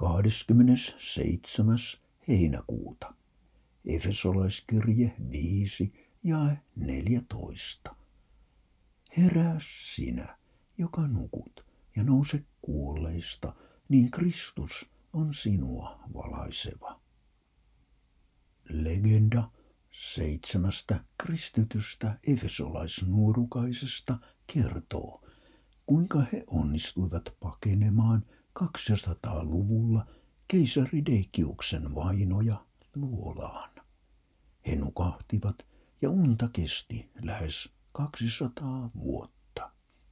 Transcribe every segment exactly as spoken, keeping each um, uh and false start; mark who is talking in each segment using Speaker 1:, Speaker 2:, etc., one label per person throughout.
Speaker 1: kahdeskymmenesseitsemäs heinäkuuta. Efesolaiskirje viisi jae neljätoista. Herää sinä, joka nukut, ja nouse kuolleista, niin Kristus on sinua valaiseva. Legenda seitsemästä kristitystä efesolaisnuorukaisesta kertoo, kuinka he onnistuivat pakenemaan kaksisataaluvulla keisari Deikiuksen vainoja luolaan. He nukahtivat ja unta kesti lähes kaksisataa vuotta.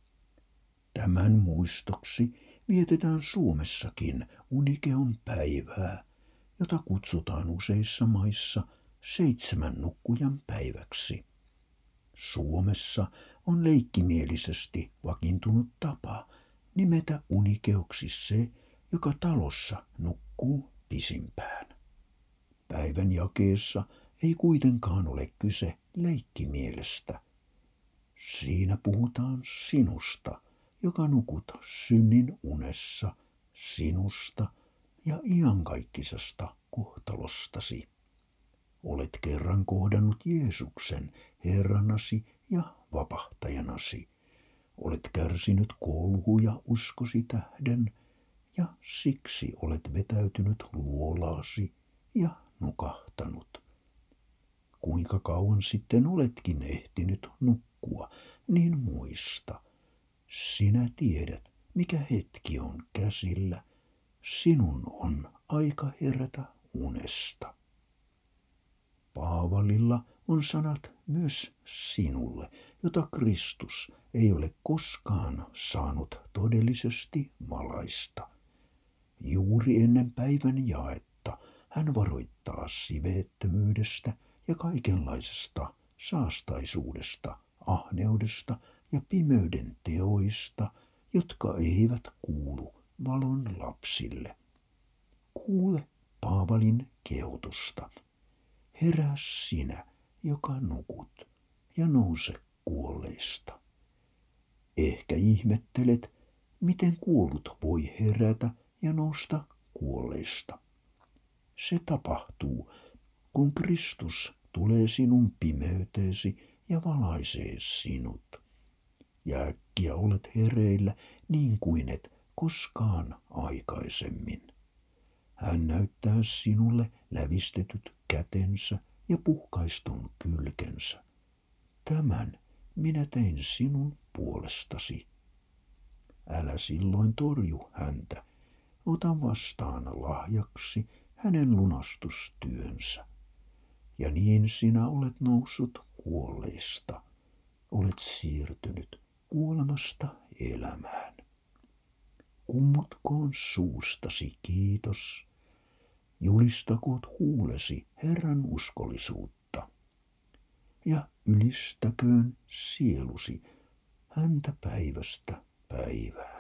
Speaker 1: Tämän muistoksi vietetään Suomessakin Unikeon päivää, jota kutsutaan useissa maissa seitsemän nukkujan päiväksi. Suomessa on leikkimielisesti vakiintunut tapa nimetä unikeoksi se, joka talossa nukkuu pisimpään. Päivän jakeessa ei kuitenkaan ole kyse leikkimielestä. Siinä puhutaan sinusta, joka nukut synnin unessa, sinusta ja iankaikkisesta kohtalostasi. Olet kerran kohdannut Jeesuksen Herranasi ja vapahtajanasi. Olet kärsinyt kolhuja uskosi tähden ja siksi olet vetäytynyt luolaasi ja nukahtanut. Kuinka kauan sitten oletkin ehtinyt nukkua, niin muista. Sinä tiedät, mikä hetki on käsillä. Sinun on aika herätä unesta. Paavalilla on sanat myös sinulle, jota Kristus ei ole koskaan saanut todellisesti valaista. Juuri ennen päivän jaetta hän varoittaa siveettömyydestä ja kaikenlaisesta saastaisuudesta, ahneudesta ja pimeyden teoista, jotka eivät kuulu valon lapsille. Kuule Paavalin kehotusta. Herää sinä, joka nukut, ja nouse kuolleista. Ehkä ihmettelet, miten kuollut voi herätä ja nousta kuolleista. Se tapahtuu, kun Kristus tulee sinun pimeyteesi ja valaisee sinut. Ja äkkiä olet hereillä niin kuin et koskaan aikaisemmin. Hän näyttää sinulle lävistetyt kätensä ja puhkaistun kylkensä. Tämän minä tein sinun puolestasi. Älä silloin torju häntä. Ota vastaan lahjaksi hänen lunastustyönsä. Ja niin sinä olet noussut kuolleista. Olet siirtynyt kuolemasta elämään. Kummotkoon suustasi kiitos. Julistakoot huulesi Herran uskollisuutta. Ja ylistäköön sielusi häntä päivästä päivään.